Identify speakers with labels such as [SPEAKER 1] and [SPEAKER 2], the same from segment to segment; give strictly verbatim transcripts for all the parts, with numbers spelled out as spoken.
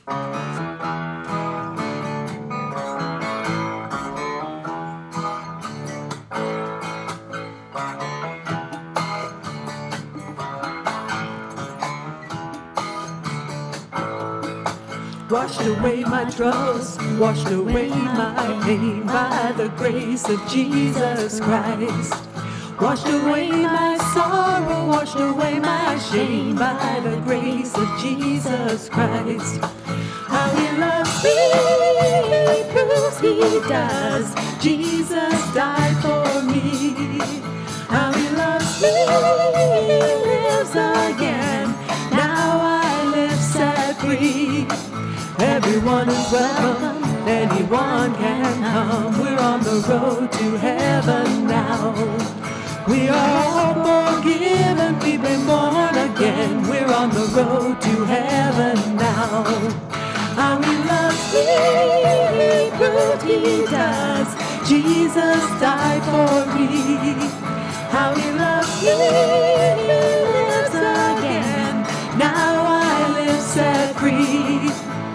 [SPEAKER 1] Washed away my troubles, washed away my pain by the grace of Jesus Christ. Washed away my sorrow, washed away my shame by the grace of Jesus Christ. How he loves me proves he does. Jesus died for me. How he loves me lives again. Now I live set free. Everyone is welcome, anyone can come. We're on the road to heaven now. We are all forgiven, we've been born again. We're on the road to heaven now. How he loves me, he proved he does. Jesus died for me. How he loves me, he lives again. Now I live set free.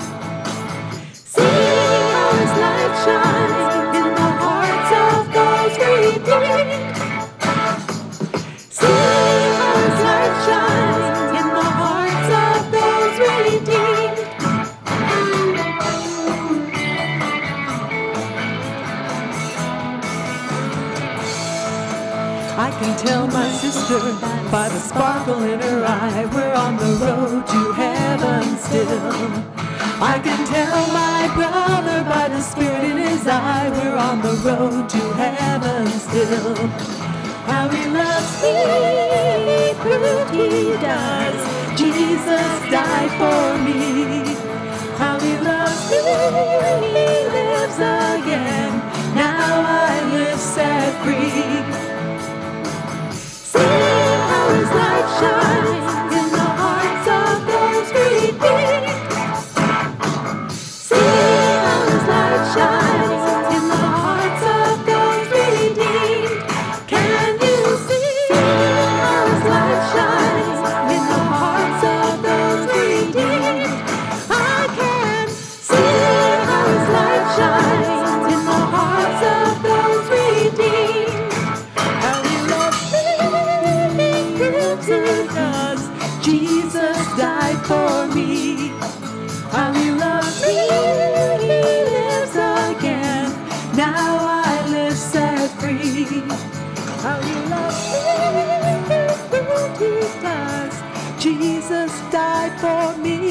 [SPEAKER 1] His light shines in the hearts of those redeemed. See how his light shines in the hearts of those redeemed. I can tell my sister by the sparkle in her eye, we're on the road to heaven still. I can tell my brother by the spirit in his eye, we're on the road to heaven still. How he loves me, he proved he does. Jesus died for me. How he loves me, he lives again. Now I live set free. See how his light shines in the hearts of those redeemed. Shines in the hearts of those redeemed. Can you see how his light shines in the hearts of those redeemed? I can see how his light shines in the hearts of those redeemed. How he loves me, he proves he does. Jesus died for me. How he loves me, now I live set free. How he loves me, he does. Jesus died for me.